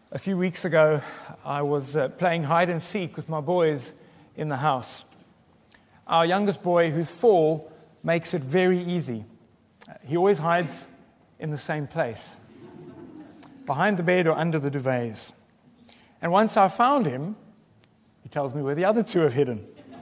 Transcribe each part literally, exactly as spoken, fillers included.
A few weeks ago, I was uh, playing hide and seek with my boys in the house. Our youngest boy, who's four, makes it very easy. Uh, he always hides in the same place, behind the bed or under the duvets. And once I found him, he tells me where the other two have hidden.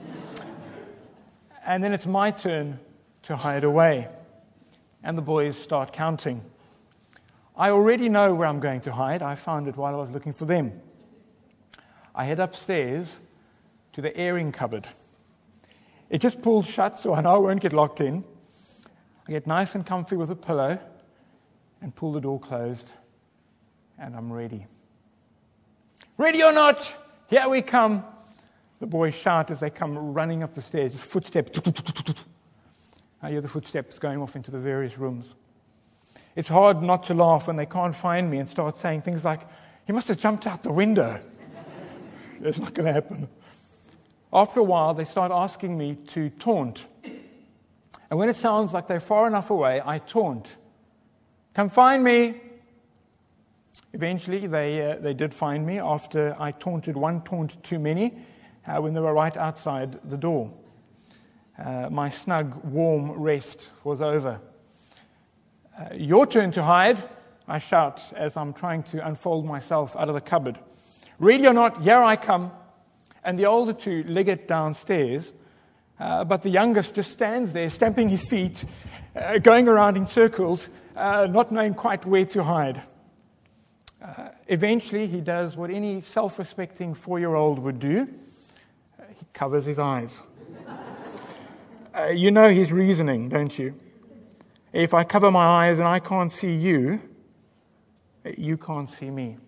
And then it's my turn to hide away. And the boys start counting. I already know where I'm going to hide. I found it while I was looking for them. I head upstairs to the airing cupboard. It just pulls shut, so I know I won't get locked in. I get nice and comfy with a pillow and pull the door closed, and I'm ready. Ready or not, here we come. The boys shout as they come running up the stairs, just footsteps. I hear the footsteps going off into the various rooms. It's hard not to laugh when they can't find me and start saying things like, "He must have jumped out the window." It's not going to happen. After a while, they start asking me to taunt. And when it sounds like they're far enough away, I taunt. "Come find me." Eventually, they uh, they did find me after I taunted one taunt too many uh, when they were right outside the door. Uh, my snug, warm rest was over. Uh, your turn to hide, I shout as I'm trying to unfold myself out of the cupboard. Ready or not, here I come. And the older two leg it downstairs, uh, but the youngest just stands there, stamping his feet, uh, going around in circles, uh, not knowing quite where to hide. Uh, eventually, he does what any self-respecting four-year-old would do. Uh, he covers his eyes. uh, you know his reasoning, don't you? If I cover my eyes and I can't see you, you can't see me.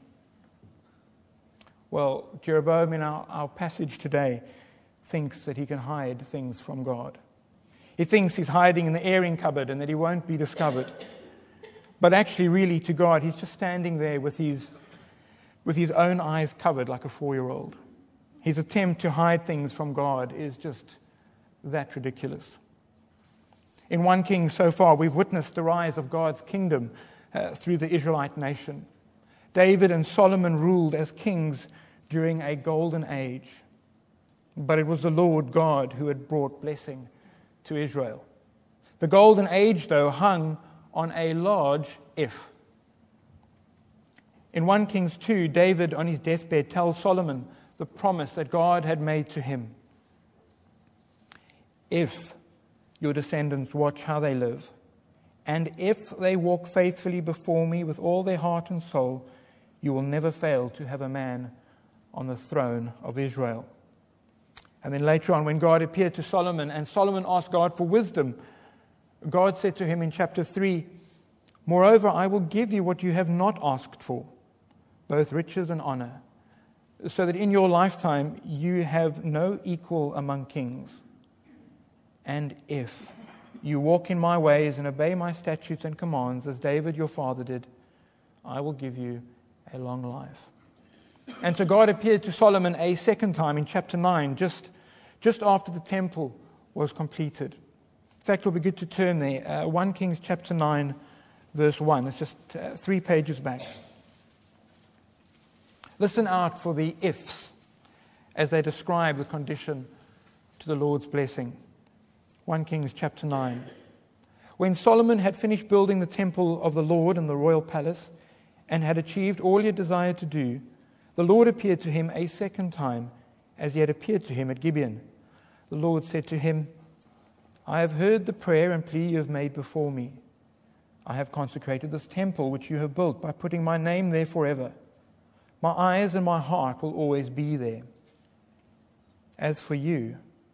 Well, Jeroboam in our, our passage today thinks that he can hide things from God. He thinks he's hiding in the airing cupboard and that he won't be discovered. But actually, really, to God, he's just standing there with his, with his own eyes covered like a four-year-old. His attempt to hide things from God is just that ridiculous. In First Kings so far, we've witnessed the rise of God's kingdom uh, through the Israelite nation. David and Solomon ruled as kings during a golden age. But it was the Lord God who had brought blessing to Israel. The golden age, though, hung on a large if. In First Kings two, David on his deathbed tells Solomon the promise that God had made to him. If your descendants watch how they live, and if they walk faithfully before me with all their heart and soul, you will never fail to have a man on the throne of Israel. And then later on, when God appeared to Solomon, and Solomon asked God for wisdom, God said to him in chapter three, "Moreover, I will give you what you have not asked for, both riches and honor, so that in your lifetime you have no equal among kings. And if you walk in my ways and obey my statutes and commands, as David your father did, I will give you a long life." And so God appeared to Solomon a second time in chapter nine, just, just after the temple was completed. In fact, it'll be good to turn there. Uh, First Kings chapter nine, verse one. It's just uh, three pages back. Listen out for the ifs as they describe the condition to the Lord's blessing. First Kings chapter nine. When Solomon had finished building the temple of the Lord and the royal palace, and had achieved all he had desired to do, the Lord appeared to him a second time, as he had appeared to him at Gibeon. The Lord said to him, "I have heard the prayer and plea you have made before me. I have consecrated this temple which you have built by putting my name there forever. My eyes and my heart will always be there. As for you,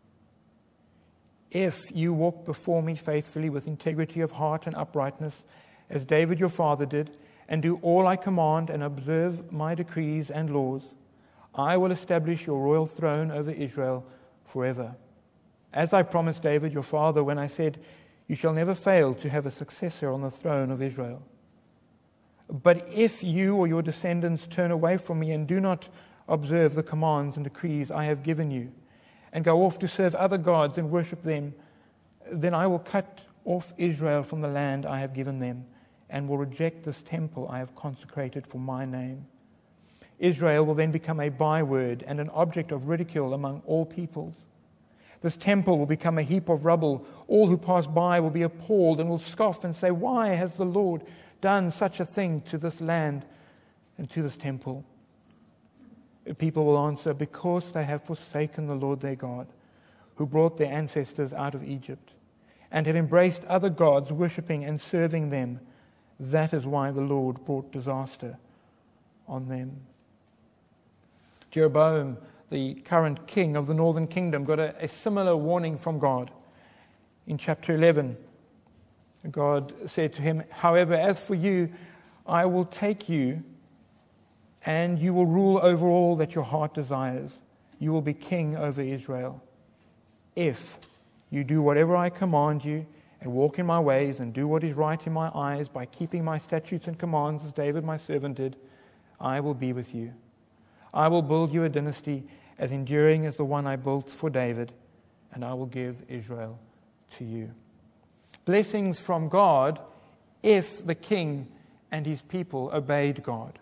if you walk before me faithfully with integrity of heart and uprightness, as David your father did, and do all I command and observe my decrees and laws, I will establish your royal throne over Israel forever. As I promised David your father when I said, you shall never fail to have a successor on the throne of Israel. But if you or your descendants turn away from me and do not observe the commands and decrees I have given you, and go off to serve other gods and worship them, then I will cut off Israel from the land I have given them, and will reject this temple I have consecrated for my name. Israel will then become a byword and an object of ridicule among all peoples. This temple will become a heap of rubble. All who pass by will be appalled and will scoff and say, "Why has the Lord done such a thing to this land and to this temple?" People will answer, "Because they have forsaken the Lord their God, who brought their ancestors out of Egypt, and have embraced other gods, worshipping and serving them. That is why the Lord brought disaster on them." Jeroboam, the current king of the northern kingdom, got a, a similar warning from God. In chapter eleven, God said to him, "However, as for you, I will take you, and you will rule over all that your heart desires. You will be king over Israel. If you do whatever I command you, and walk in my ways, and do what is right in my eyes, by keeping my statutes and commands, as David my servant did, I will be with you. I will build you a dynasty as enduring as the one I built for David, and I will give Israel to you." Blessings from God if the king and his people obeyed God,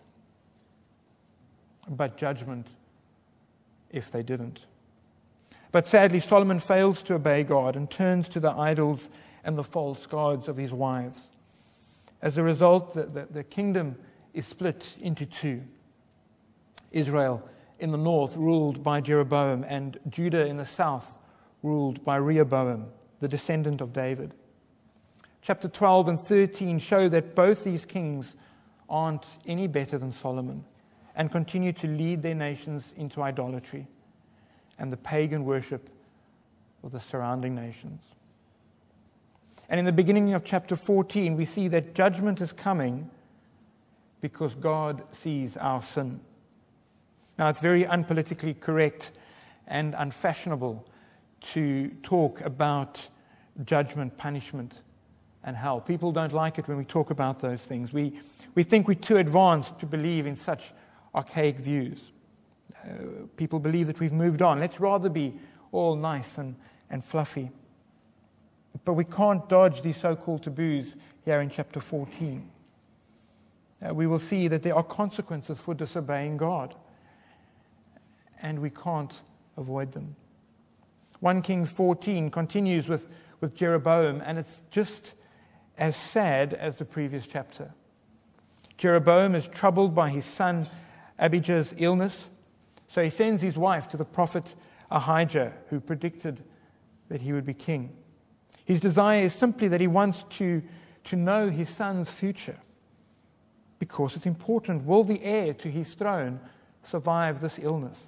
but judgment if they didn't. But sadly, Solomon fails to obey God and turns to the idols and the false gods of his wives. As a result, the, the, the kingdom is split into two. Israel in the north ruled by Jeroboam, and Judah in the south ruled by Rehoboam, the descendant of David. Chapter twelve and thirteen show that both these kings aren't any better than Solomon and continue to lead their nations into idolatry and the pagan worship of the surrounding nations. And in the beginning of chapter fourteen, we see that judgment is coming because God sees our sin. Now, it's very unpolitically correct and unfashionable to talk about judgment, punishment, and hell. People don't like it when we talk about those things. We, we think we're too advanced to believe in such archaic views. Uh, people believe that we've moved on. Let's rather be all nice and, and fluffy. But we can't dodge these so-called taboos here in chapter fourteen. Uh, we will see that there are consequences for disobeying God, and we can't avoid them. First Kings fourteen continues with, with Jeroboam, and it's just as sad as the previous chapter. Jeroboam is troubled by his son Abijah's illness, so he sends his wife to the prophet Ahijah, who predicted that he would be king. His desire is simply that he wants to, to know his son's future, because it's important. Will the heir to his throne survive this illness?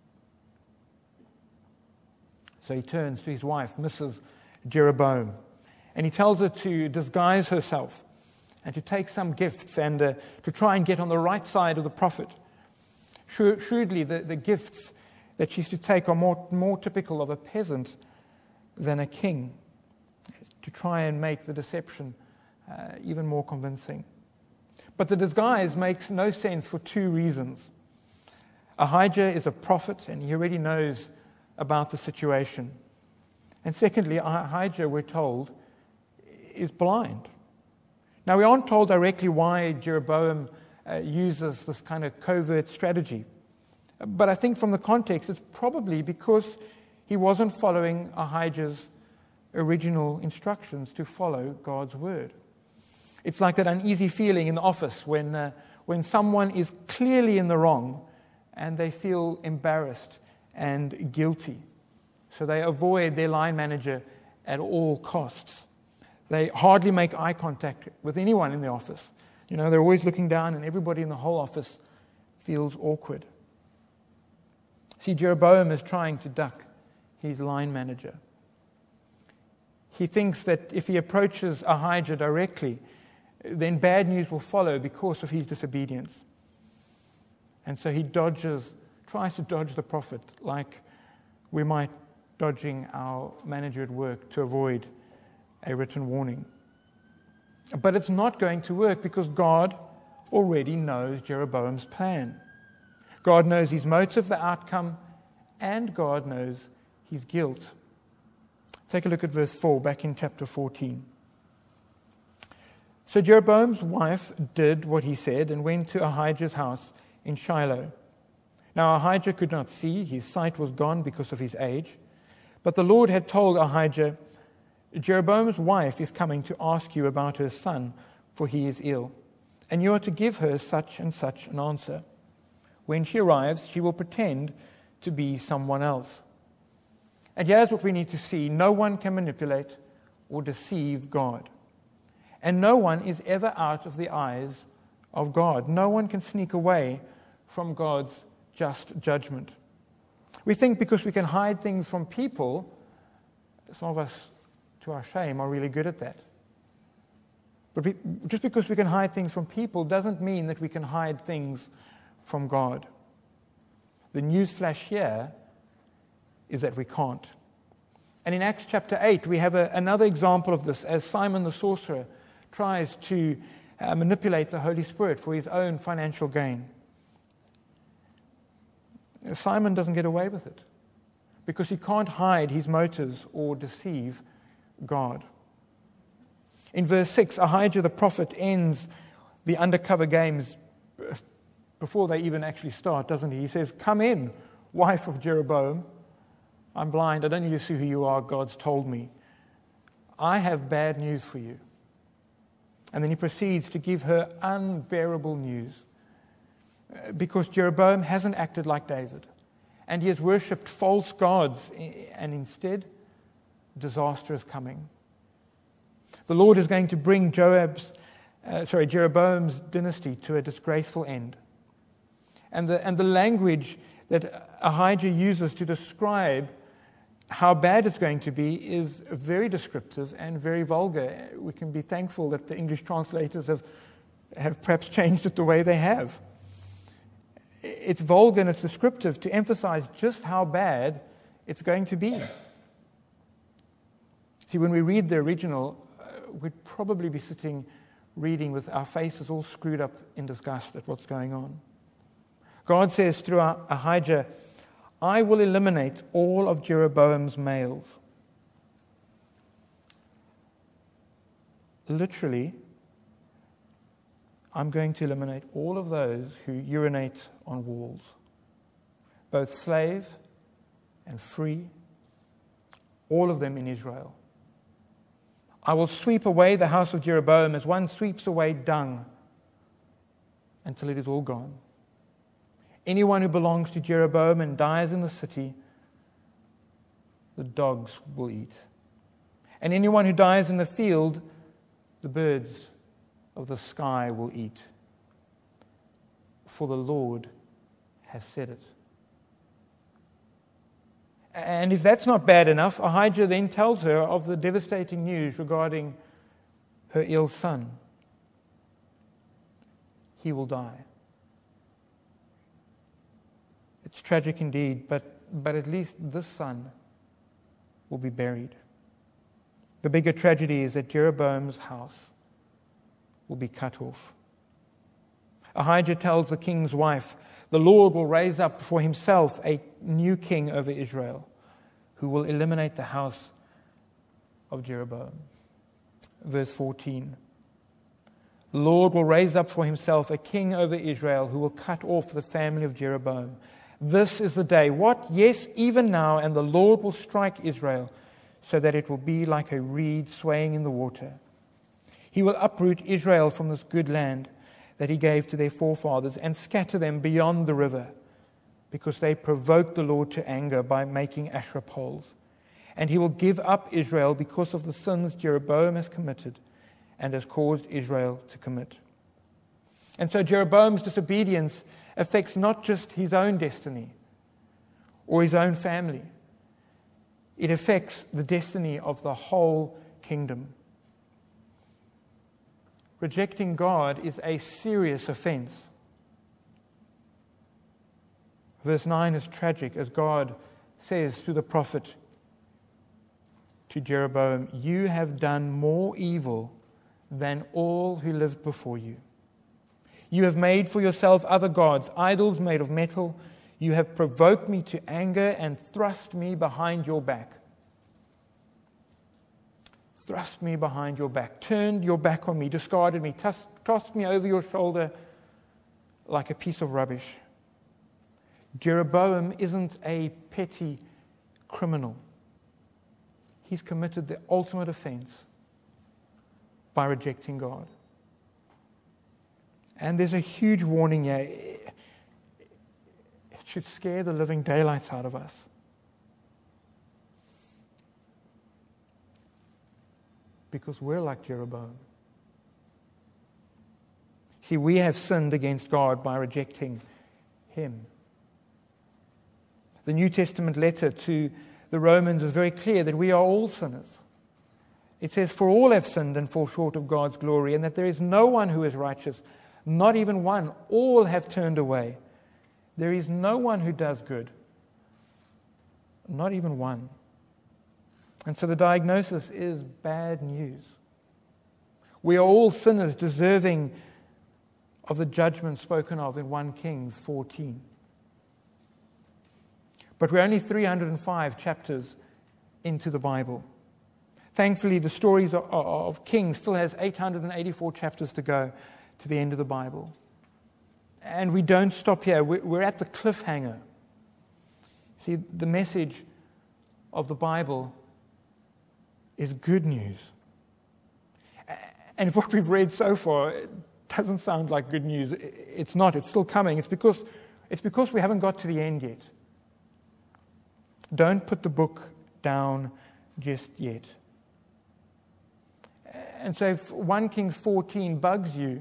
So he turns to his wife, Missus Jeroboam, and he tells her to disguise herself and to take some gifts and uh, to try and get on the right side of the prophet. Shrewdly, the, the gifts that she's to take are more, more typical of a peasant than a king, to try and make the deception uh, even more convincing. But the disguise makes no sense for two reasons. Ahijah is a prophet, and he already knows about the situation. And secondly, Ahijah, we're told, is blind. Now, we aren't told directly why Jeroboam uh, uses this kind of covert strategy. But I think from the context, it's probably because he wasn't following Ahijah's original instructions to follow God's word. It's like that uneasy feeling in the office when, uh, when someone is clearly in the wrong and they feel embarrassed and guilty. So they avoid their line manager at all costs. They hardly make eye contact with anyone in the office. You know, they're always looking down, and everybody in the whole office feels awkward. See, Jeroboam is trying to duck his line manager. He thinks that if he approaches Ahijah directly, then bad news will follow because of his disobedience. And so he dodges, tries to dodge the prophet like we might dodging our manager at work to avoid a written warning. But it's not going to work because God already knows Jeroboam's plan. God knows his motive, the outcome, and God knows his guilt. Take a look at verse four, back in chapter fourteen. So Jeroboam's wife did what he said and went to Ahijah's house in Shiloh. Now Ahijah could not see, his sight was gone because of his age. But the Lord had told Ahijah, Jeroboam's wife is coming to ask you about her son, for he is ill, and you are to give her such and such an answer. When she arrives, she will pretend to be someone else. And here's what we need to see. No one can manipulate or deceive God. And no one is ever out of the eyes of God. No one can sneak away from God's just judgment. We think because we can hide things from people, some of us, to our shame, are really good at that. But we, just because we can hide things from people doesn't mean that we can hide things from God. The news flash here is that we can't. And in Acts chapter eight, we have a, another example of this as Simon the sorcerer tries to uh, manipulate the Holy Spirit for his own financial gain. Simon doesn't get away with it because he can't hide his motives or deceive God. In verse six, Ahijah the prophet ends the undercover games before they even actually start, doesn't he? He says, "Come in, wife of Jeroboam. I'm blind. I don't need to see who you are. God's told me. I have bad news for you." And then he proceeds to give her unbearable news because Jeroboam hasn't acted like David and he has worshipped false gods, and instead disaster is coming. The Lord is going to bring Joab's, uh, sorry, Jeroboam's dynasty to a disgraceful end. And the, and the language that Ahijah uses to describe how bad it's going to be is very descriptive and very vulgar. We can be thankful that the English translators have, have perhaps changed it the way they have. It's vulgar and it's descriptive to emphasize just how bad it's going to be. See, when we read the original, uh, we'd probably be sitting reading with our faces all screwed up in disgust at what's going on. God says through Ahijah, "I will eliminate all of Jeroboam's males." Literally, I'm going to eliminate all of those who urinate on walls, both slave and free, all of them in Israel. I will sweep away the house of Jeroboam as one sweeps away dung until it is all gone. Anyone who belongs to Jeroboam and dies in the city, the dogs will eat. And anyone who dies in the field, the birds of the sky will eat. For the Lord has said it. And if that's not bad enough, Ahijah then tells her of the devastating news regarding her ill son. He will die. It's tragic indeed, but, but at least this son will be buried. The bigger tragedy is that Jeroboam's house will be cut off. Ahijah tells the king's wife, the Lord will raise up for himself a new king over Israel who will eliminate the house of Jeroboam. Verse fourteen. The Lord will raise up for himself a king over Israel who will cut off the family of Jeroboam. This is the day. What? Yes, even now, and the Lord will strike Israel so that it will be like a reed swaying in the water. He will uproot Israel from this good land that he gave to their forefathers and scatter them beyond the river, because they provoked the Lord to anger by making Asherah poles. And he will give up Israel because of the sins Jeroboam has committed and has caused Israel to commit. And so Jeroboam's disobedience affects not just his own destiny or his own family. It affects the destiny of the whole kingdom. Rejecting God is a serious offense. Verse nine is tragic as God says to the prophet, to Jeroboam, "You have done more evil than all who lived before you. You have made for yourself other gods, idols made of metal. You have provoked me to anger and thrust me behind your back." Thrust me behind your back, turned your back on me, discarded me, tossed, tossed me over your shoulder like a piece of rubbish. Jeroboam isn't a petty criminal. He's committed the ultimate offense by rejecting God. And there's a huge warning here. It should scare the living daylights out of us. Because we're like Jeroboam. See, we have sinned against God by rejecting Him. The New Testament letter to the Romans is very clear that we are all sinners. It says, "For all have sinned and fall short of God's glory, and that there is no one who is righteous, not even one. All have turned away. There is no one who does good, not even one." And so the diagnosis is bad news. We are all sinners deserving of the judgment spoken of in First Kings fourteen. But we're only three hundred five chapters into the Bible. Thankfully, the stories of, of Kings still has eight hundred eighty-four chapters to go to the end of the Bible. And we don't stop here. We're at the cliffhanger. See, the message of the Bible is good news. And if what we've read so far doesn't sound like good news, it's not. It's still coming. It's because, it's because we haven't got to the end yet. Don't put the book down just yet. And so if First Kings fourteen bugs you,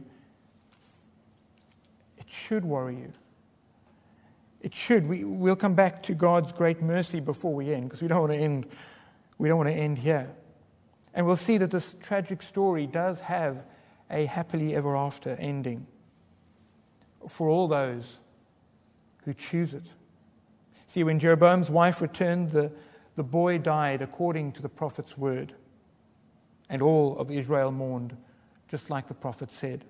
it should worry you. It should. We, we'll come back to God's great mercy before we end, because we don't want to end, we don't want to end here. And we'll see that this tragic story does have a happily ever after ending for all those who choose it. See, when Jeroboam's wife returned, the, the boy died according to the prophet's word. And all of Israel mourned, just like the prophet said.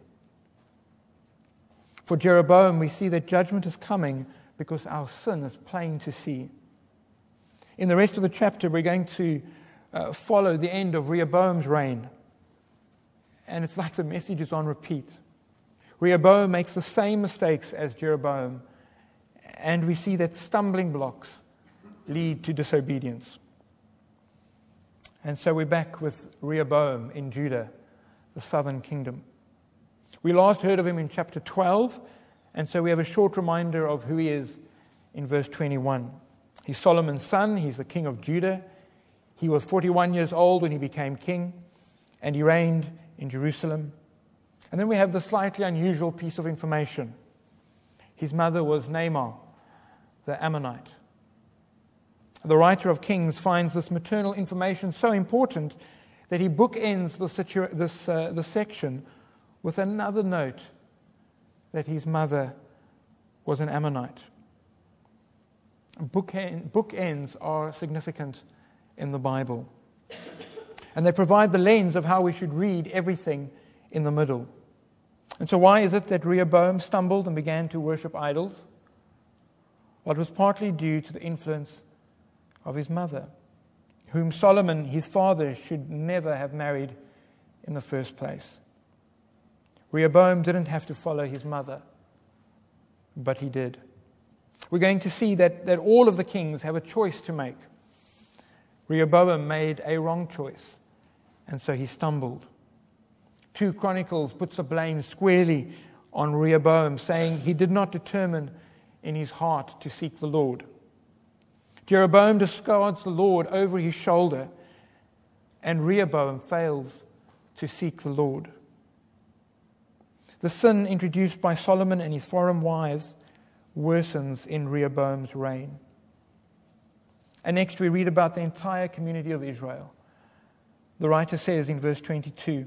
For Jeroboam, we see that judgment is coming because our sin is plain to see. In the rest of the chapter, we're going to uh, follow the end of Rehoboam's reign. And it's like the message is on repeat. Rehoboam makes the same mistakes as Jeroboam, and we see that stumbling blocks lead to disobedience. And so we're back with Rehoboam in Judah, the southern kingdom. We last heard of him in chapter twelve, and so we have a short reminder of who he is in verse twenty-one. He's Solomon's son, he's the king of Judah. He was forty-one years old when he became king, and he reigned in Jerusalem. And then we have the slightly unusual piece of information. His mother was Naamah, the Ammonite. The writer of Kings finds this maternal information so important that he bookends the situ- this, uh, this section with another note that his mother was an Ammonite. Bookend, bookends are significant in the Bible. And they provide the lens of how we should read everything in the middle. And so why is it that Rehoboam stumbled and began to worship idols? Well, it was partly due to the influence of his mother, whom Solomon, his father, should never have married in the first place. Rehoboam didn't have to follow his mother, but he did. We're going to see that, that all of the kings have a choice to make. Rehoboam made a wrong choice, and so he stumbled. Two Chronicles puts the blame squarely on Rehoboam, saying he did not determine in his heart to seek the Lord. Jeroboam discards the Lord over his shoulder, and Rehoboam fails to seek the Lord. The sin introduced by Solomon and his foreign wives worsens in Rehoboam's reign. And next we read about the entire community of Israel. The writer says in verse twenty-two,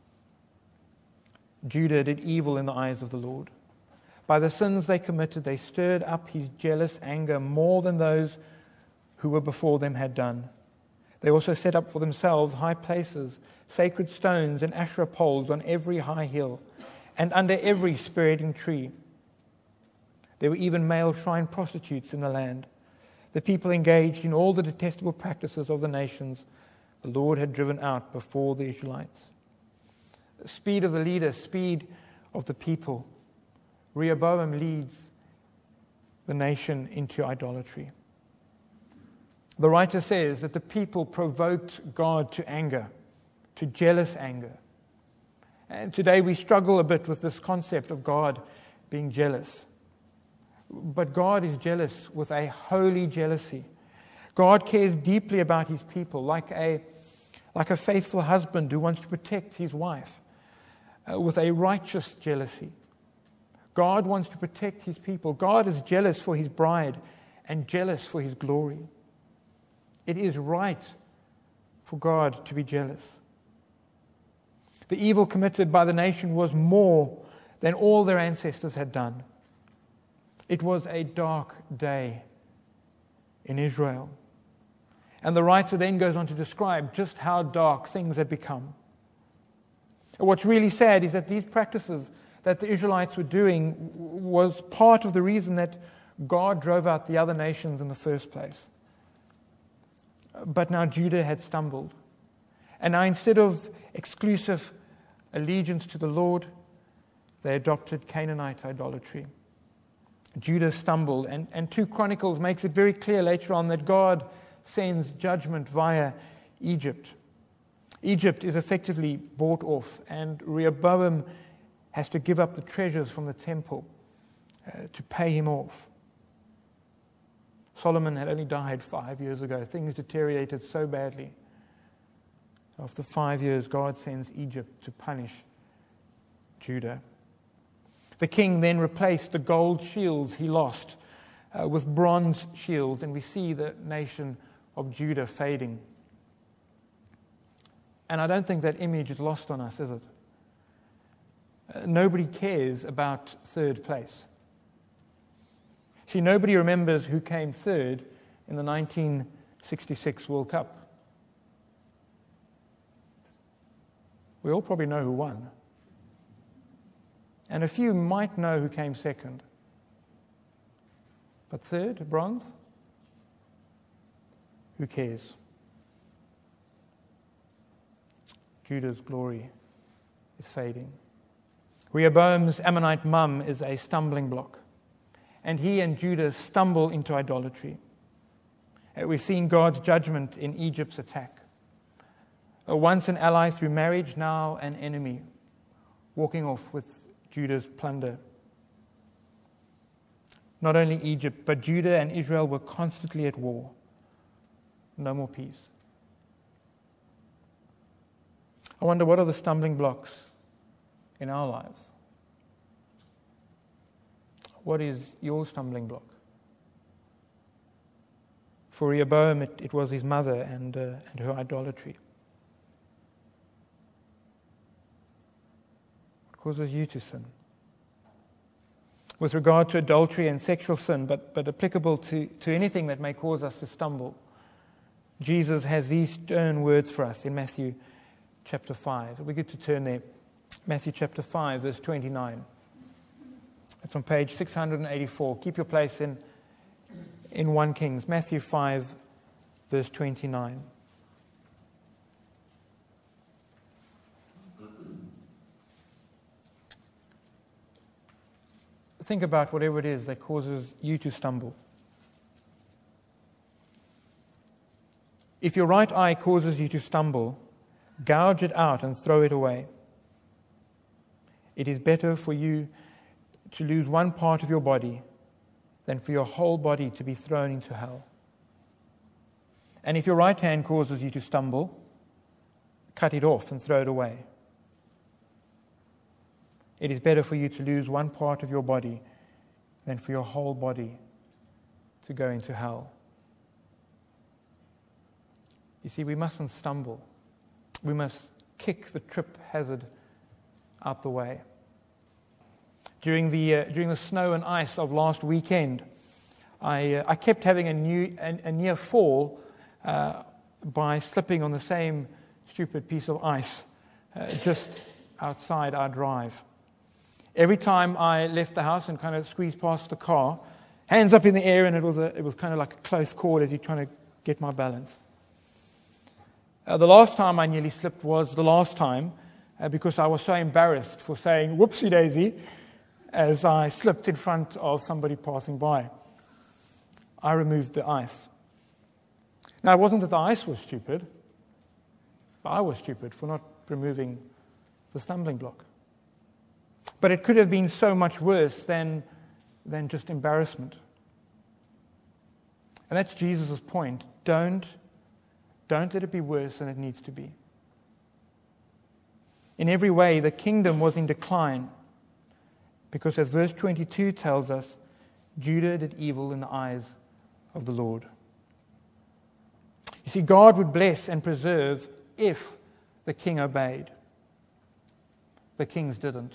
Judah did evil in the eyes of the Lord. By the sins they committed, they stirred up his jealous anger more than those who were before them had done. They also set up for themselves high places, sacred stones and Asherah poles on every high hill and under every spreading tree. There were even male shrine prostitutes in the land. The people engaged in all the detestable practices of the nations the Lord had driven out before the Israelites. Speed of the leader, speed of the people. Rehoboam leads the nation into idolatry. The writer says that the people provoked God to anger, to jealous anger. And today we struggle a bit with this concept of God being jealous. But God is jealous with a holy jealousy. God cares deeply about his people, like a, like a faithful husband who wants to protect his wife, uh, with a righteous jealousy. God wants to protect his people. God is jealous for his bride and jealous for his glory. It is right for God to be jealous. The evil committed by the nation was more than all their ancestors had done. It was a dark day in Israel. And the writer then goes on to describe just how dark things had become. What's really sad is that these practices that the Israelites were doing was part of the reason that God drove out the other nations in the first place. But now Judah had stumbled. And now instead of exclusive allegiance to the Lord, they adopted Canaanite idolatry. Judah stumbled, and, and two Chronicles makes it very clear later on that God sends judgment via Egypt. Egypt is effectively bought off, and Rehoboam has to give up the treasures from the temple uh, to pay him off. Solomon had only died five years ago. Things deteriorated so badly. After five years, God sends Egypt to punish Judah. The king then replaced the gold shields he lost uh, with bronze shields, and we see the nation of Judah fading. And I don't think that image is lost on us, is it? Uh, nobody cares about third place. See, nobody remembers who came third in the nineteen sixty-six World Cup. We all probably know who won. And a few might know who came second. But third, bronze? Who cares? Judah's glory is fading. Rehoboam's Ammonite mum is a stumbling block. And he and Judah stumble into idolatry. We've seen God's judgment in Egypt's attack. Once an ally through marriage, now an enemy, walking off with Judah's plunder. Not only Egypt, but Judah and Israel were constantly at war. No more peace. I wonder, what are the stumbling blocks in our lives? What is your stumbling block? For Rehoboam, it, it was his mother and, uh, and her idolatry. What causes you to sin? With regard to adultery and sexual sin, but, but applicable to, to anything that may cause us to stumble, Jesus has these stern words for us in Matthew chapter five. It'll be good to turn there. Matthew chapter five, verse twenty-nine. It's on page six hundred eighty-four. Keep your place in, in First Kings. Matthew five, verse twenty-nine. Think about whatever it is that causes you to stumble. If your right eye causes you to stumble, gouge it out and throw it away. It is better for you to lose one part of your body than for your whole body to be thrown into hell. And if your right hand causes you to stumble, cut it off and throw it away. It is better for you to lose one part of your body than for your whole body to go into hell. You see, we mustn't stumble. We must kick the trip hazard out the way. During the uh, during the snow and ice of last weekend, I uh, I kept having a new a, a near fall uh, by slipping on the same stupid piece of ice uh, just outside our drive. Every time I left the house and kind of squeezed past the car, hands up in the air, and it was a it was kind of like a close call as you're trying to get my balance. Uh, the last time I nearly slipped was the last time uh, because I was so embarrassed for saying "whoopsie daisy" as I slipped in front of somebody passing by. I removed the ice. Now, it wasn't that the ice was stupid. I was stupid for not removing the stumbling block. But it could have been so much worse than, than just embarrassment. And that's Jesus' point. Don't, don't let it be worse than it needs to be. In every way, the kingdom was in decline because, as verse twenty-two tells us, Judah did evil in the eyes of the Lord. You see, God would bless and preserve if the king obeyed. The kings didn't.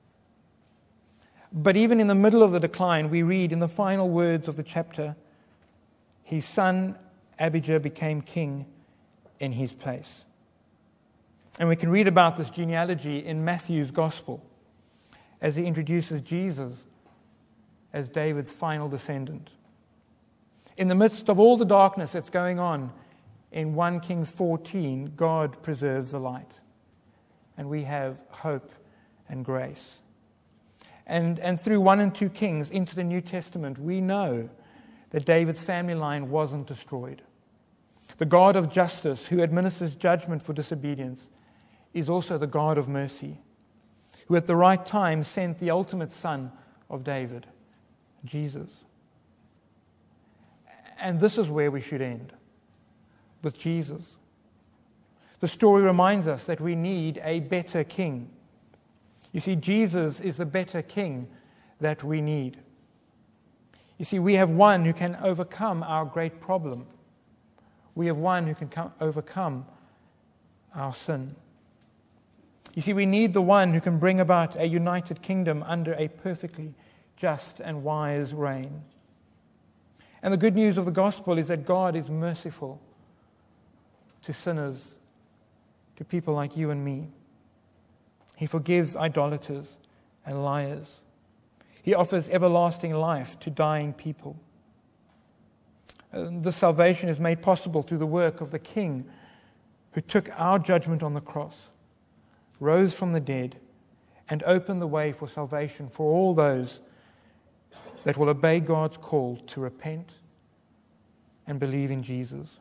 But even in the middle of the decline, we read in the final words of the chapter, his son Abijah became king in his place. And we can read about this genealogy in Matthew's Gospel as he introduces Jesus as David's final descendant. In the midst of all the darkness that's going on in First Kings fourteen, God preserves the light. And we have hope and grace. And, and through First and Second Kings into the New Testament, we know that David's family line wasn't destroyed. The God of justice, who administers judgment for disobedience, is also the God of mercy, who at the right time sent the ultimate son of David, Jesus. And this is where we should end, with Jesus. The story reminds us that we need a better king. You see, Jesus is the better king that we need. You see, we have one who can overcome our great problem. We have one who can come, overcome our sin. You see, we need the one who can bring about a united kingdom under a perfectly just and wise reign. And the good news of the gospel is that God is merciful to sinners, to people like you and me. He forgives idolaters and liars. He offers everlasting life to dying people. This salvation is made possible through the work of the King who took our judgment on the cross, rose from the dead, and opened the way for salvation for all those that will obey God's call to repent and believe in Jesus.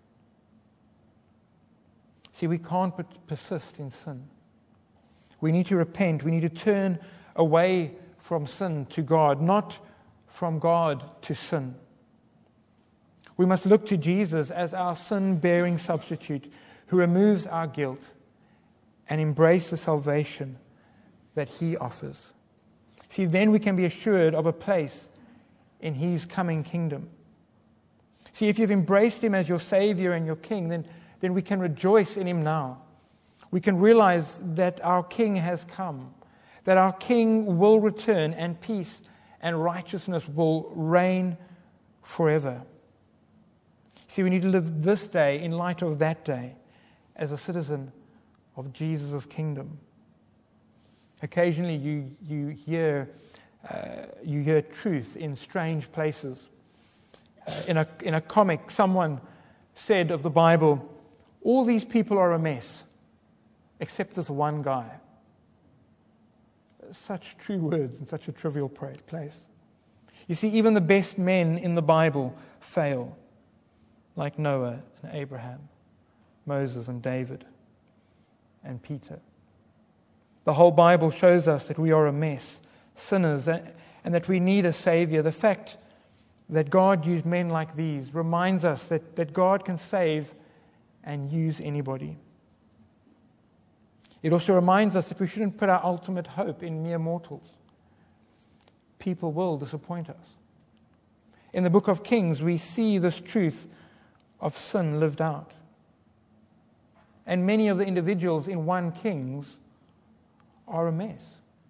See, we can't persist in sin. We need to repent. We need to turn away from sin to God, not from God to sin. We must look to Jesus as our sin-bearing substitute who removes our guilt and embrace the salvation that He offers. See, then we can be assured of a place in His coming kingdom. See, if you've embraced Him as your Savior and your King, then, then we can rejoice in Him now. We can realize that our King has come, that our King will return, and peace and righteousness will reign forever. See, we need to live this day in light of that day as a citizen of Jesus' kingdom. Occasionally you, you, hear, uh, you hear truth in strange places. Uh, in, a, in a comic, someone said of the Bible, all these people are a mess, except this one guy. Such true words in such a trivial place. You see, even the best men in the Bible fail, like Noah and Abraham, Moses and David and Peter. The whole Bible shows us that we are a mess, sinners, and that we need a Savior. The fact that God used men like these reminds us that, that God can save and use anybody. It also reminds us that we shouldn't put our ultimate hope in mere mortals. People will disappoint us. In the book of Kings, we see this truth of sin lived out. And many of the individuals in First Kings are a mess.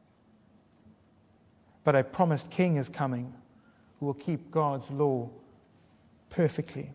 But a promised king is coming who will keep God's law perfectly.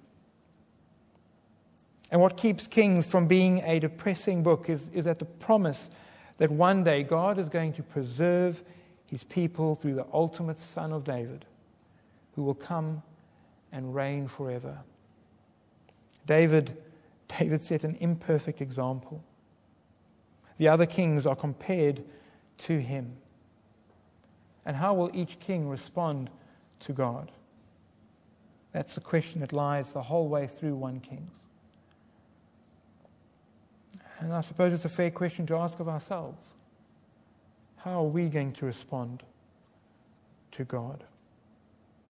And what keeps Kings from being a depressing book is, is that the promise that one day God is going to preserve His people through the ultimate Son of David, who will come and reign forever. David, David set an imperfect example. The other kings are compared to him. And how will each king respond to God? That's the question that lies the whole way through First Kings. And I suppose it's a fair question to ask of ourselves. How are we going to respond to God?